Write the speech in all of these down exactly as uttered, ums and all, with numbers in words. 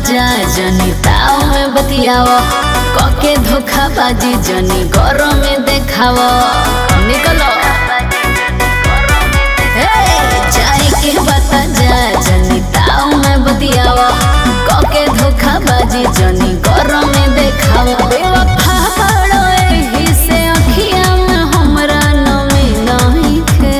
जा जनी ताव में बतियाव कके धोखाबाजी जनी गौरव में देखाव निकलो जाए के बता जा जनी ताव में बतियाव कके धोखाबाजी जनी गौरव में देखाव बेवफा बड़ो एही से अखिया में हमरा नमी नहीं खे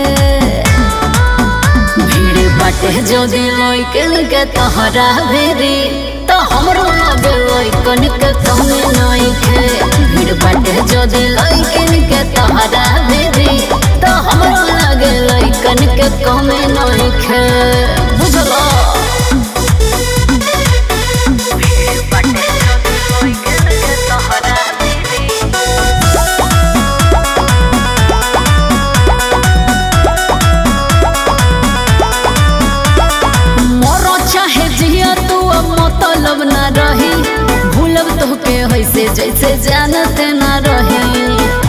भीड़ बाटे जो दिलोई के तोहरा भेरी तो हमरो लगे लइकन के कमी नहीं खे भीड़ बाटे जो दिलोई के तोहरा भेरी तो हमरो लगे लइकन के कमी नहीं खे बुझलो मतलब ना रही भूलब तोहके वैसे जैसे जानते ना रही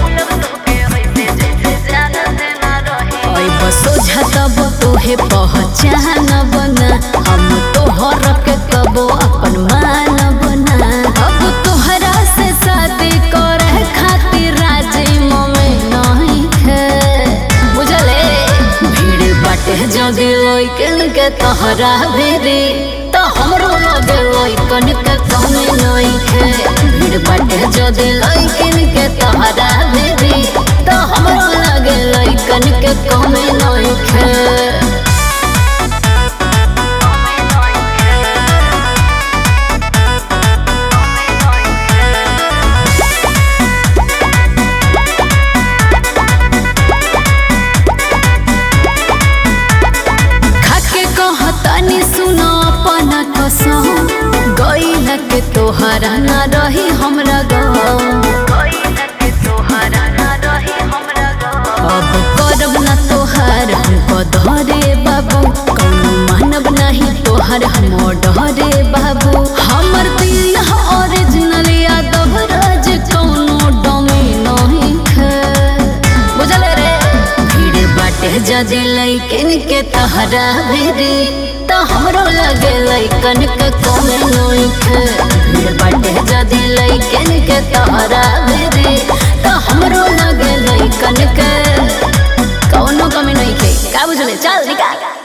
बसो तब तोहे पहचान बना हम तोहर के कबो अपन मान बना अब तोहरा से शादी करे खातिर राजी में नहीं खे बुझले भीड़ बाटे जो दिलोई के तोहरा भेरी तो हमरो लगे लइकन के कमी नहीं खे भीड़ बाटे जो दिलोई के तोहरा भेरी तो हमरो लगे लइकन के कमी नहीं खे गईला के तोहरा ना रही हमरा गाँव अब करब ना तोहार हमको धरे बाबू कौनो मानब नहीं तोहार हम डरे बाबू हमर दिल ओरिजिनल यादव राज कौनो डमी नहीं खे बुझले रे भीड़ बाटे जदी लइकन के तोहरा भेरी तो हमरो लगे लइकन के कमी नहीं खे भीड़ बाटे जदी लइकन के तोहरा भेरी तो हमरो लगे लइकन के कौनो कमी नहीं खे का बुझले चल निकाल।